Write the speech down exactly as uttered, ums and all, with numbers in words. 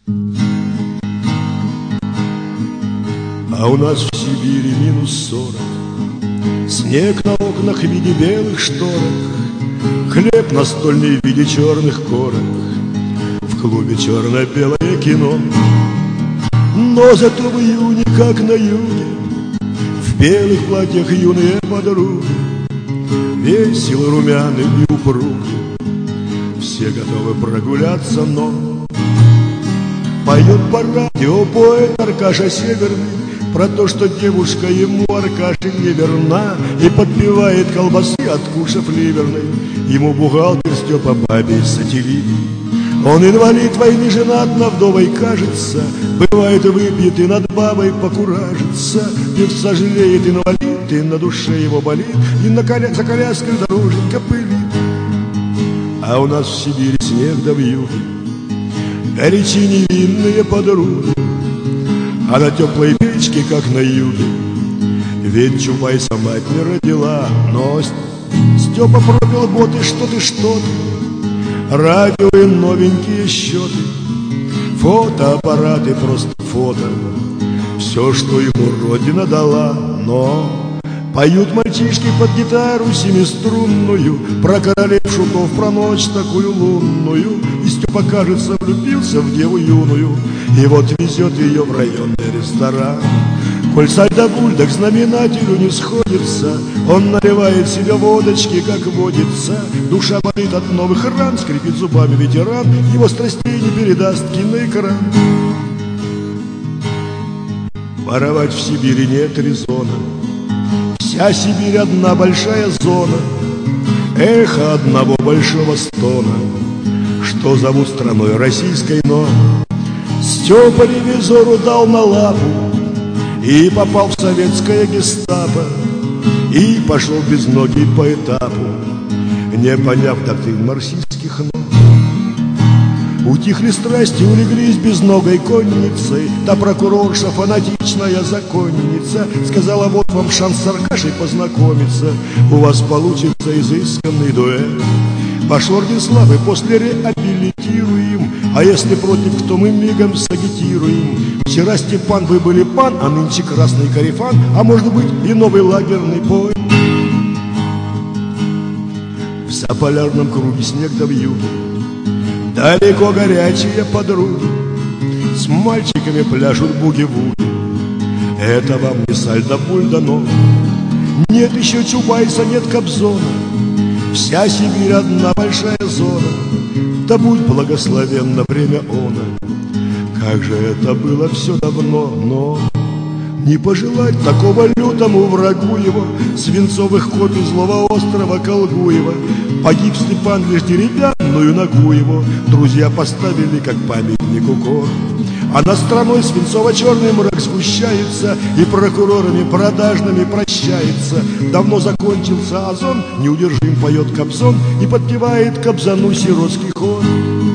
А у нас в Сибири минус сорок, снег на окнах в виде белых шторок, хлеб настольный в виде черных корок, в клубе черно-белое кино. Но зато в июне, как на юге, в белых платьях юные подруги, весело, румяны и упруги, все готовы прогуляться, но поет по радио поэт Аркаша Северный про то, что девушка ему, Аркаше, не верна, и подпевает колбасы, откушав ливерной. Ему бухгалтер Степа бабий сателлит. Он инвалид войны, женат на вдовой, кажется, бывает выпьет и над бабой покуражится. Певца жалеет инвалид, и на душе его болит, и на коля... за коляской дороженька пылит. А у нас в Сибири снег да вьюги, горячи невинные подруги, а на теплой печке, как на юге, ведь Чубайса мать не родила. Но Степа пропил боты, что ты, что ты, радио и новенькие счеты, фотоаппараты, просто фото, все, что ему родина дала. Но поют мальчишки под гитару семиструнную про королев шутов, про ночь такую лунную. И Степа, кажется, влюбился в деву юную, и вот везет ее в районный ресторан. Коль сальдо бульдог знаменателю не сходится, он наливает себе водочки, как водится. Душа болит от новых ран, скрипит зубами ветеран, его страстей не передаст киноэкран. Воровать в Сибири нет резона, вся Сибирь одна большая зона, эхо одного большого стона, что зовут страной российской. Но Степа ревизору дал на лапу и попал в советское гестапо, и пошел без ноги по этапу, не поняв доктрин марксистских ног. Утихли страсти, улеглись безногой конницей, та прокурорша, фанатичная законница, сказала: вот вам шанс с Аркашей познакомиться, у вас получится изысканный дуэт. Ваш орден славы после реабилитируем, а если против, то мы мигом сагитируем. Вчера Степан вы были пан, а нынче красный корефан, а может быть и новый лагерный поэт. В заполярном круге снег да вьюги, далеко горячие подруги с мальчиками пляшут буги-вуги. Это вам не сальдо-бульдо, но нет еще Чубайса, нет Кобзона, вся Сибирь одна большая зона. Да будь благословенно время оно, как же это было все давно. Но не пожелать такого лютому врагу его, свинцовых копий злого острова Колгуева. Погиб Степан лишь деревянную ногу его друзья поставили как памятник укор. А над страной свинцово-черный мрак сгущается, и прокурорами продажными прощается. Давно закончился озон, неудержим поет Кобзон и подпевает Кобзону сиротский хор.